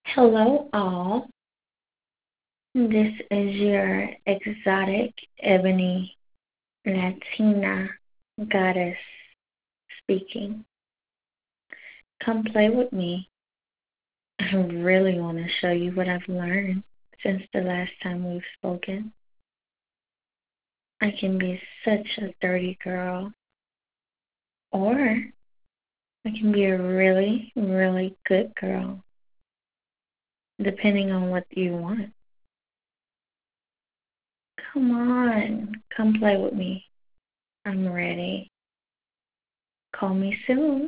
Hello, all. This is your exotic ebony Latina goddess speaking. Come play with me. I really want to show you what I've learned since the last time we've spoken. I can be such a dirty girl, or I can be a really, really good girl, depending on what you want. Come on, come play with me. I'm ready. Call me soon.